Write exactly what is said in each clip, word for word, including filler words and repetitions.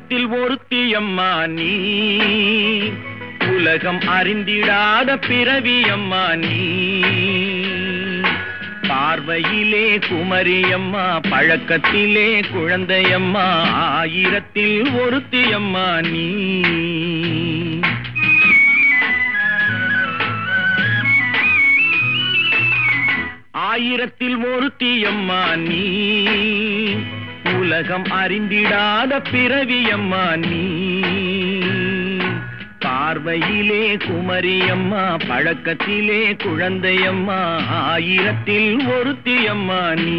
ஆயிரத்தில் ஒருத்தியம்மா நீ, உலகம் அறிந்திடாத பிறவியம்மா நீ. பார்வையிலே குமரியம்மா, பழக்கத்திலே குழந்தையம்மா, ஆயிரத்தில் ஒருத்தியம்மா நீ. ஆயிரத்தில் ஒருத்தியம்மா நீ, உலகம் அறிந்திடாத பிறவியம்மா நீ. பார்வையிலே குமரியம்மா, பழக்கத்திலே குழந்தையம்மா, ஆயிரத்தில் ஒருத்தியம்மா நீ.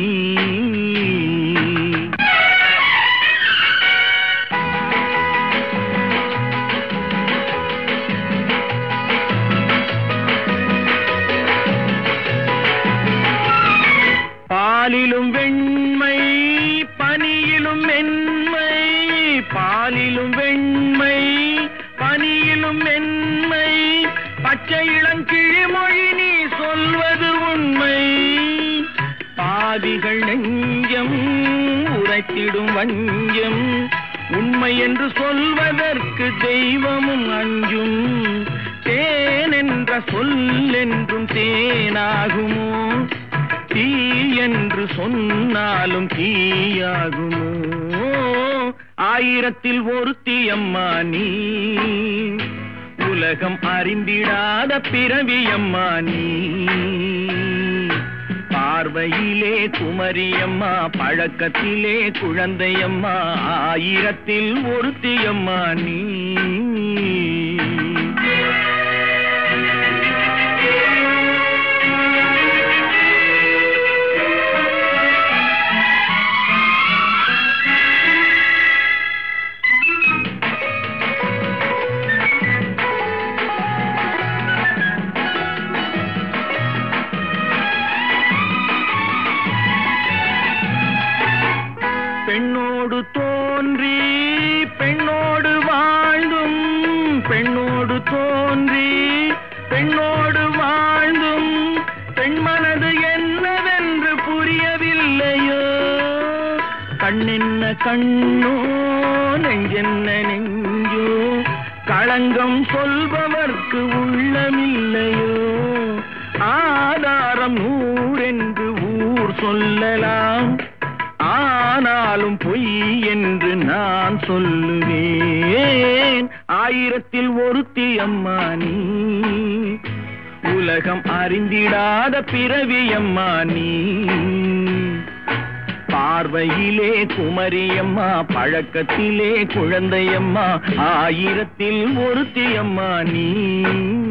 பாலிலும் வெண்மை பனியிலும் மென்மை, பாலிலும் வெண்மை பனியிலும் மென்மை, பச்சை இளங்கிழிமொழி நீ சொல்வது உண்மை. பாவிகள் நெஞ்சம் உரைத்திடும் வஞ்சம், உண்மை என்று சொல்வதற்கு தெய்வமும் அஞ்சும். தேன் என்ற சொல் என்றும் தேனாகுமோ, தீ என்று சொன்னாலும் தீயாகுமோ. ஆயிரத்தில் ஒருத்தியம்மா நீ, உலகம் அறிந்திடாத பிறவியம்மா நீ. பார்வையிலே குமரியம்மா, பழக்கத்திலே குழந்தையம்மா, ஆயிரத்தில் ஒருத்தியம்மா நீ. பெண்ணோடு தோன்றி பெண்ணோடு வாழ்ந்தும், பெண்ணோடு தோன்றி பெண்ணோடு வாழ்ந்தும், பெண்மனது என்னவென்று புரியவில்லையோ. கண்ணென்ன கண்ணோ, நெஞ்சென்ன நெஞ்சோ, களங்கம் சொல்பவர்க்கு உள்ளமில்லையோ. ஆதாரம் நூறென்று ஊர் சொல்லலாம், ஆனாலும் பொய் என்று நான் சொல்லுவேன். ஆயிரத்தில் ஒருத்தியம்மா நீ, உலகம் அறிந்திடாத பிறவியம்மா நீ. பார்வையிலே குமரியம்மா, பழக்கத்திலே குழந்தையம்மா, ஆயிரத்தில் ஒருத்தியம்மா நீ.